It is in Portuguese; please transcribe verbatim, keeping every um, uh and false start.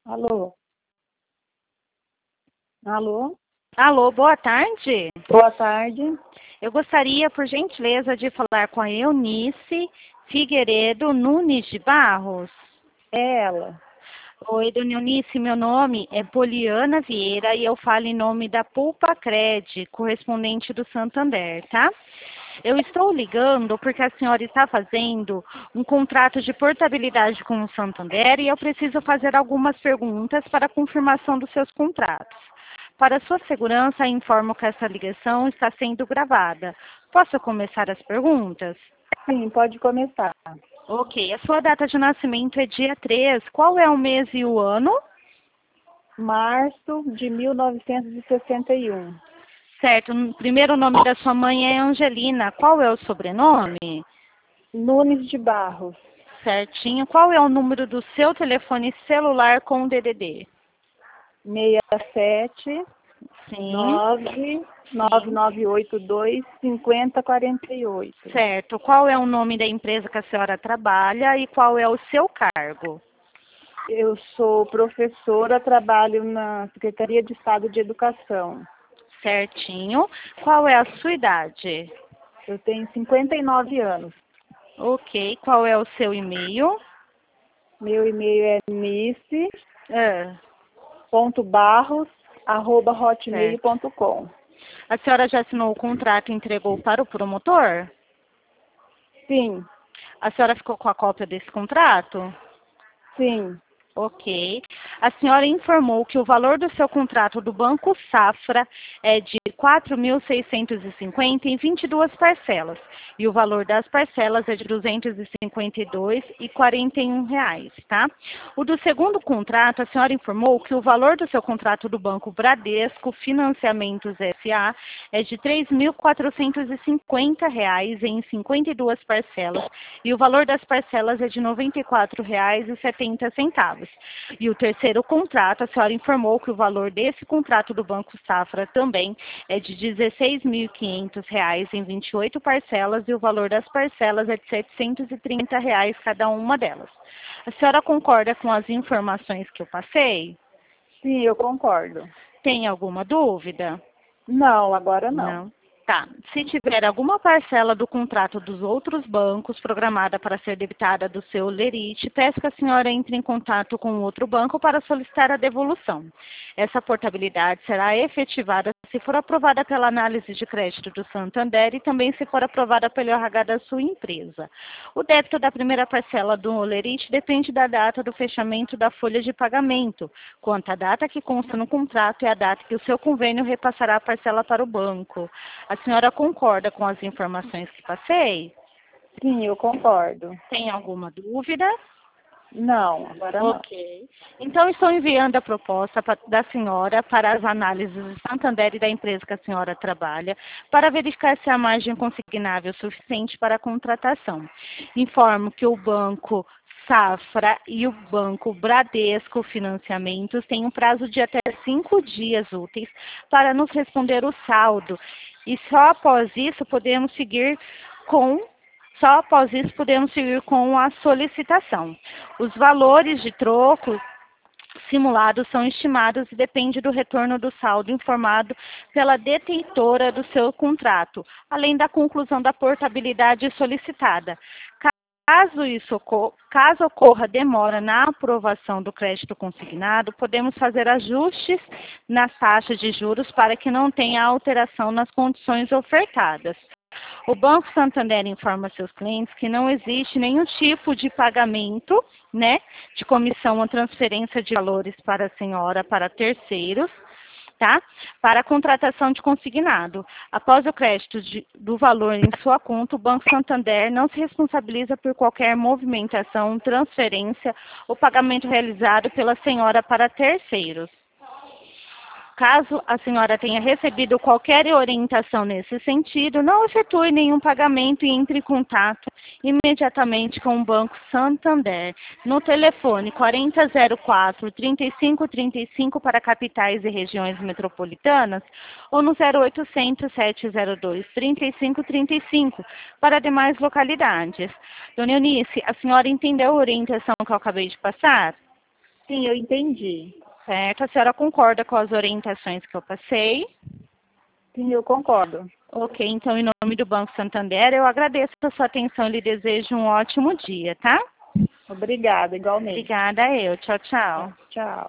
Alô? Alô? Alô, boa tarde. Boa tarde. Eu gostaria, por gentileza, de falar com a Eunice Figueiredo Nunes de Barros. É ela. Oi, dona Eunice, meu nome é Poliana Vieira e eu falo em nome da Pulpa Cred, correspondente do Santander, tá? Eu estou ligando porque a senhora está fazendo um contrato de portabilidade com o Santander e eu preciso fazer algumas perguntas para a confirmação dos seus contratos. Para sua segurança, informo que essa ligação está sendo gravada. Posso começar as perguntas? Sim, pode começar. Ok, a sua data de nascimento é dia três. Qual é o mês e o ano? Março de mil novecentos e sessenta e um. Certo, o primeiro nome da sua mãe é Angelina. Qual é o sobrenome? Nunes de Barros. Certinho. Qual é o número do seu telefone celular com o D D D? seis sete Sim. nove nove nove oito dois cinco zero quatro oito. Certo. Qual é o nome da empresa que a senhora trabalha e qual é o seu cargo? Eu sou professora, trabalho na Secretaria de Estado de Educação. Certinho. Qual é a sua idade? Eu tenho cinquenta e nove anos. Ok. Qual é o seu e-mail? Meu e-mail é nice Ah, ponto barros arroba hotmail certo. ponto com. A senhora já assinou o contrato e entregou para o promotor? Sim, A senhora ficou com a cópia desse contrato? sim. Ok. A senhora informou que o valor do seu contrato do Banco Safra é de quatro mil seiscentos e cinquenta em vinte e duas parcelas. E o valor das parcelas é de duzentos e cinquenta e dois e quarenta e um reais, tá? O do segundo contrato, a senhora informou que o valor do seu contrato do Banco Bradesco Financiamentos S A é de três mil quatrocentos e cinquenta reais em cinquenta e duas parcelas. E o valor das parcelas é de noventa e quatro reais e setenta centavos. E o terceiro contrato, a senhora informou que o valor desse contrato do Banco Safra também é de dezesseis mil e quinhentos reais em vinte e oito parcelas e o valor das parcelas é de setecentos e trinta reais cada uma delas. A senhora concorda com as informações que eu passei? Sim, eu concordo. Tem alguma dúvida? Não, agora não. Não. Tá. Se tiver alguma parcela do contrato dos outros bancos programada para ser debitada do seu lerite, peço que a senhora entre em contato com o outro banco para solicitar a devolução. Essa portabilidade será efetivada se for aprovada pela análise de crédito do Santander e também se for aprovada pelo R H da sua empresa. O débito da primeira parcela do lerite depende da data do fechamento da folha de pagamento, quanto à data que consta no contrato e a data que o seu convênio repassará a parcela para o banco. A senhora concorda com as informações que passei? Sim, eu concordo. Tem alguma dúvida? Não, agora não. Ok. Então, estou enviando a proposta pa- da senhora para as análises do Santander e da empresa que a senhora trabalha, para verificar se a margem consignável é suficiente para a contratação. Informo que o Banco Safra e o Banco Bradesco Financiamentos têm um prazo de até cinco dias úteis para nos responder o saldo. E só após isso podemos seguir com só após isso podemos seguir com a solicitação. Os valores de troco simulados são estimados e depende do retorno do saldo informado pela detentora do seu contrato, além da conclusão da portabilidade solicitada. Caso isso ocorra, caso ocorra demora na aprovação do crédito consignado, podemos fazer ajustes nas taxas de juros para que não tenha alteração nas condições ofertadas. O Banco Santander informa seus clientes que não existe nenhum tipo de pagamento, né, de comissão ou transferência de valores para a senhora para terceiros, tá? Para a contratação de consignado. Após o crédito de, do valor em sua conta, o Banco Santander não se responsabiliza por qualquer movimentação, transferência ou pagamento realizado pela senhora para terceiros. Caso a senhora tenha recebido qualquer orientação nesse sentido, não efetue nenhum pagamento e entre em contato imediatamente com o Banco Santander no telefone quarenta zero quatro, trinta e cinco trinta e cinco para capitais e regiões metropolitanas ou no zero oitocentos, sete zero dois, trinta e cinco trinta e cinco para demais localidades. Dona Eunice, a senhora entendeu a orientação que eu acabei de passar? Sim, eu entendi. Certo? A senhora concorda com as orientações que eu passei? Sim, eu concordo. Ok, então em nome do Banco Santander, eu agradeço a sua atenção e lhe desejo um ótimo dia, tá? Obrigada, igualmente. Obrigada eu. Tchau, tchau. Tchau.